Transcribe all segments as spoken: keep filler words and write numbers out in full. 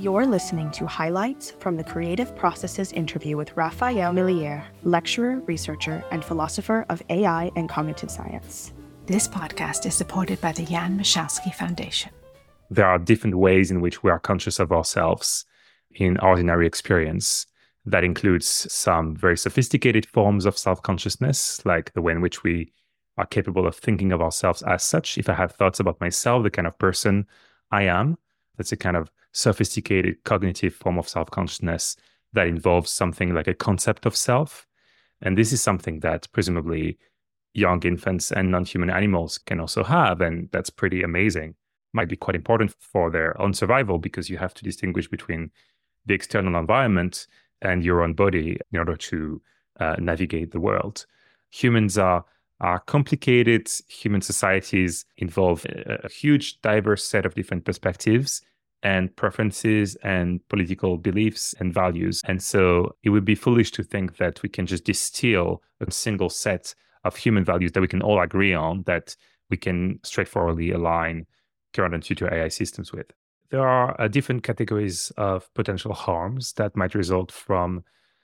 You're listening to highlights from the Creative Processes interview with Raphael Milliere, lecturer, researcher, and philosopher of A I and cognitive science. This podcast is supported by the Jan Michalski Foundation. There are different ways in which we are conscious of ourselves in ordinary experience. That includes some very sophisticated forms of self-consciousness, like the way in which we are capable of thinking of ourselves as such. If I have thoughts about myself, the kind of person I am, that's a kind of sophisticated cognitive form of self-consciousness that involves something like a concept of self. And this is something that presumably young infants and non-human animals can also have. And that's pretty amazing. Might be quite important for their own survival because you have to distinguish between the external environment and your own body in order to uh, navigate the world. Humans are, are complicated. Human societies involve a, a huge, diverse set of different perspectives and preferences and political beliefs and values. And so it would be foolish to think that we can just distill a single set of human values that we can all agree on, that we can straightforwardly align current and future A I systems with. There are uh, different categories of potential harms that might result from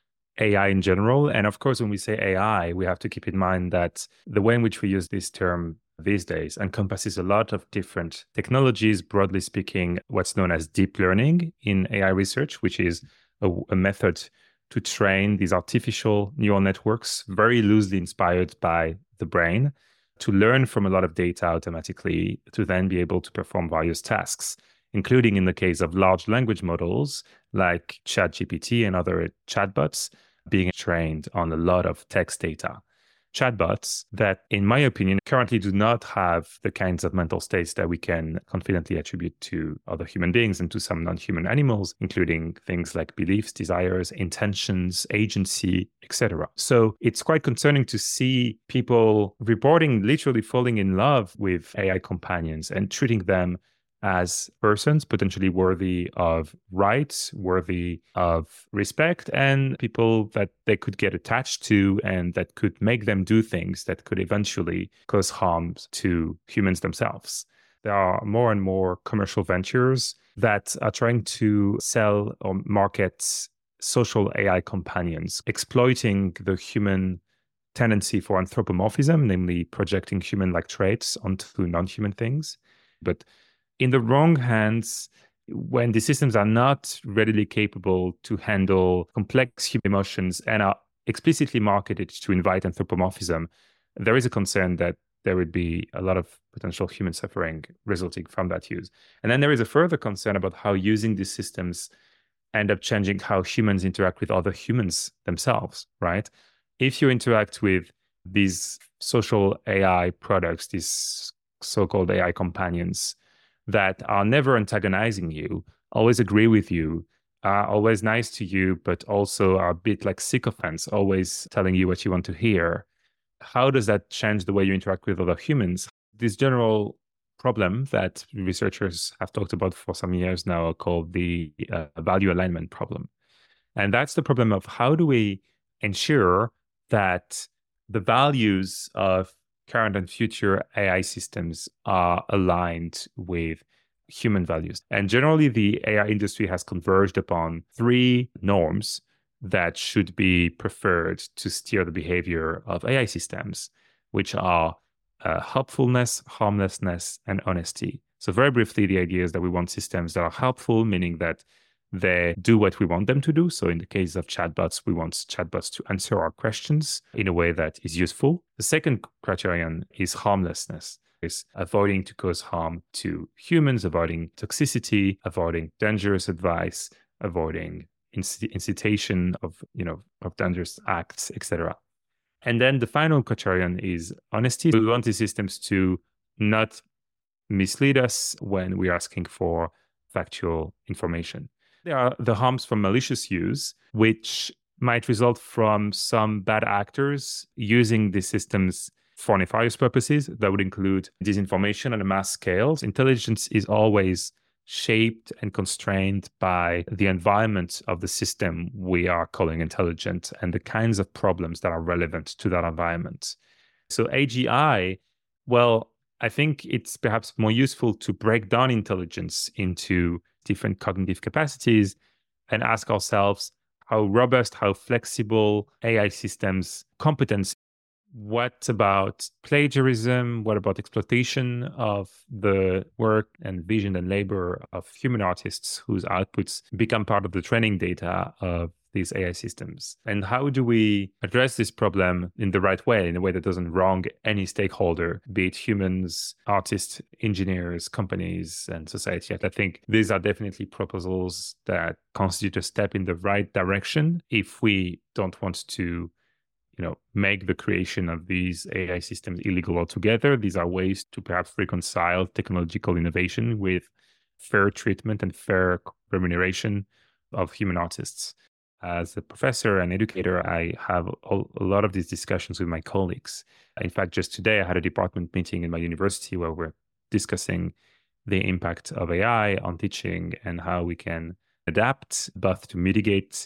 A I in general. And of course, when we say A I, we have to keep in mind that the way in which we use this term these days encompasses a lot of different technologies, broadly speaking, what's known as deep learning in A I research, which is a, a method to train these artificial neural networks, very loosely inspired by the brain, to learn from a lot of data automatically, to then be able to perform various tasks, including in the case of large language models like ChatGPT and other chatbots being trained on a lot of text data. Chatbots that, in my opinion, currently do not have the kinds of mental states that we can confidently attribute to other human beings and to some non-human animals, including things like beliefs, desires, intentions, agency, et cetera. So it's quite concerning to see people reporting literally falling in love with A I companions and treating them as persons potentially worthy of rights, worthy of respect, and people that they could get attached to and that could make them do things that could eventually cause harm to humans themselves. There are more and more commercial ventures that are trying to sell or market social A I companions, exploiting the human tendency for anthropomorphism, namely projecting human-like traits onto non-human things. But in the wrong hands, when the systems are not readily capable to handle complex human emotions and are explicitly marketed to invite anthropomorphism, there is a concern that there would be a lot of potential human suffering resulting from that use. And then there is a further concern about how using these systems end up changing how humans interact with other humans themselves, right? If you interact with these social A I products, these so-called A I companions, that are never antagonizing you, always agree with you, are always nice to you, but also are a bit like sycophants, always telling you what you want to hear. How does that change the way you interact with other humans? This general problem that researchers have talked about for some years now called the uh, value alignment problem. And that's the problem of how do we ensure that the values of current and future A I systems are aligned with human values. And generally, the A I industry has converged upon three norms that should be preferred to steer the behavior of A I systems, which are uh, helpfulness, harmlessness, and honesty. So very briefly, the idea is that we want systems that are helpful, meaning that they do what we want them to do. So in the case of chatbots, we want chatbots to answer our questions in a way that is useful. The second criterion is harmlessness, is avoiding to cause harm to humans, avoiding toxicity, avoiding dangerous advice, avoiding inc- incitation of, you know, of dangerous acts, et cetera. And then the final criterion is honesty. We want the systems to not mislead us when we're asking for factual information. There are the harms from malicious use, which might result from some bad actors using these systems for nefarious purposes. That would include disinformation on a mass scale. Intelligence is always shaped and constrained by the environment of the system we are calling intelligent and the kinds of problems that are relevant to that environment. So A G I, well, I think it's perhaps more useful to break down intelligence into different cognitive capacities, and ask ourselves how robust, how flexible A I systems competence. What about plagiarism? What about exploitation of the work and vision and labor of human artists whose outputs become part of the training data of these A I systems? And how do we address this problem in the right way, in a way that doesn't wrong any stakeholder, be it humans, artists, engineers, companies, and society? I think these are definitely proposals that constitute a step in the right direction if we don't want to you know, make the creation of these A I systems illegal altogether. These are ways to perhaps reconcile technological innovation with fair treatment and fair remuneration of human artists. As a professor and educator, I have a lot of these discussions with my colleagues. In fact, just today, I had a department meeting in my university where we're discussing the impact of A I on teaching and how we can adapt both to mitigate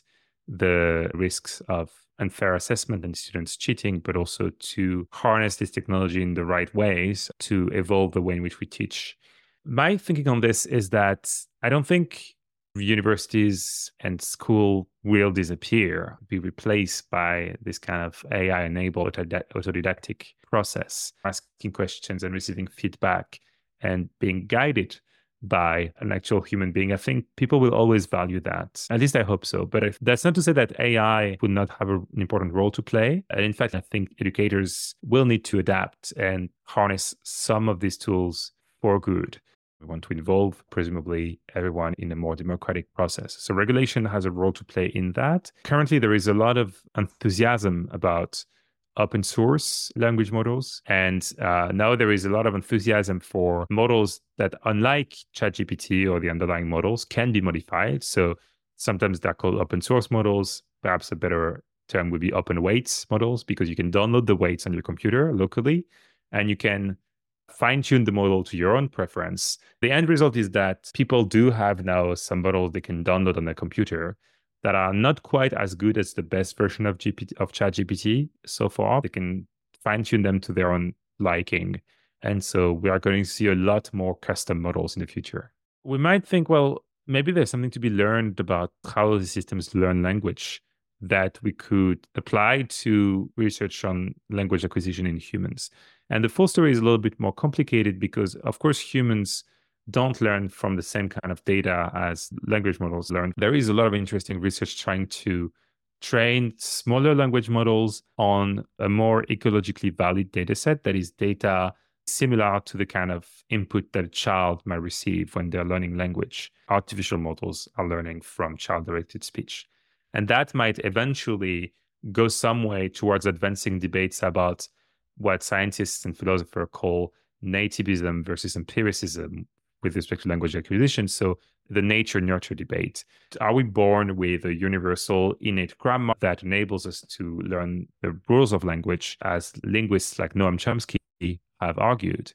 the risks of unfair assessment and students cheating, but also to harness this technology in the right ways to evolve the way in which we teach. My thinking on this is that I don't think universities and school will disappear, be replaced by this kind of A I-enabled autodidactic process, asking questions and receiving feedback and being guided by an actual human being. I think people will always value that. At least I hope so. But if, that's not to say that A I would not have a, an important role to play. And in fact, I think educators will need to adapt and harness some of these tools for good. We want to involve, presumably, everyone in a more democratic process. So regulation has a role to play in that. Currently, there is a lot of enthusiasm about open source language models. And uh, now there is a lot of enthusiasm for models that, unlike ChatGPT or the underlying models, can be modified. So sometimes they're called open source models. Perhaps a better term would be open weights models, because you can download the weights on your computer locally and you can fine-tune the model to your own preference. The end result is that people do have now some models they can download on their computer that are not quite as good as the best version of G P T, of ChatGPT so far. They can fine-tune them to their own liking. And so we are going to see a lot more custom models in the future. We might think, well, maybe there's something to be learned about how the systems learn language that we could apply to research on language acquisition in humans. And the full story is a little bit more complicated because, of course, humans don't learn from the same kind of data as language models learn. There is a lot of interesting research trying to train smaller language models on a more ecologically valid data set, that is data similar to the kind of input that a child might receive when they're learning language. Artificial models are learning from child-directed speech. And that might eventually go some way towards advancing debates about what scientists and philosophers call nativism versus empiricism with respect to language acquisition. So the nature-nurture debate. Are we born with a universal innate grammar that enables us to learn the rules of language, as linguists like Noam Chomsky have argued?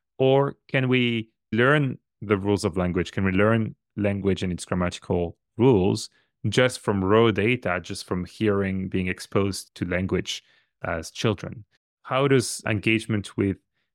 Or can we learn the rules of language? Can we learn language and its grammatical rules just from raw data, just from hearing, being exposed to language as children? How does engagement with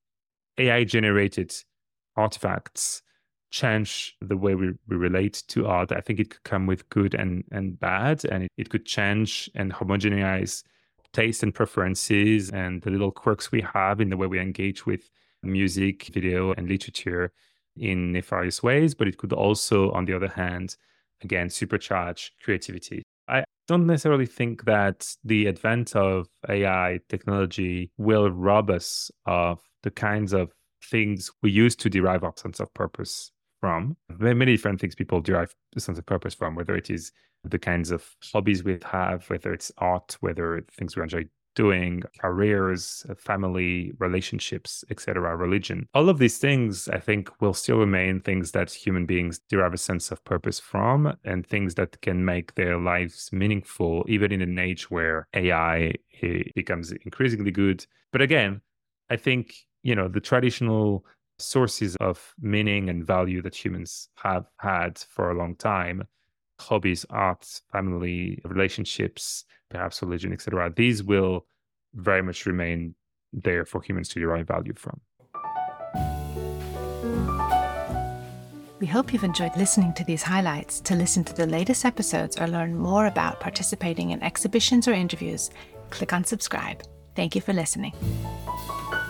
A I-generated artifacts change the way we, we relate to art? I think it could come with good and, and bad, and it, it could change and homogenize taste and preferences and the little quirks we have in the way we engage with music, video, and literature in nefarious ways. But it could also, on the other hand, again, supercharge creativity. I don't necessarily think that the advent of A I technology will rob us of the kinds of things we use to derive our sense of purpose from. There are many different things people derive a sense of purpose from, whether it is the kinds of hobbies we have, whether it's art, whether it's things we enjoy doing, careers, family, relationships, et cetera, religion. All of these things, I think, will still remain things that human beings derive a sense of purpose from, and things that can make their lives meaningful, even in an age where A I becomes increasingly good. But again, I think, you know, the traditional sources of meaning and value that humans have had for a long time, hobbies, art, family, relationships, perhaps religion, et cetera, these will very much remain there for humans to derive value from. We hope you've enjoyed listening to these highlights. To listen to the latest episodes or learn more about participating in exhibitions or interviews, click on subscribe. Thank you for listening.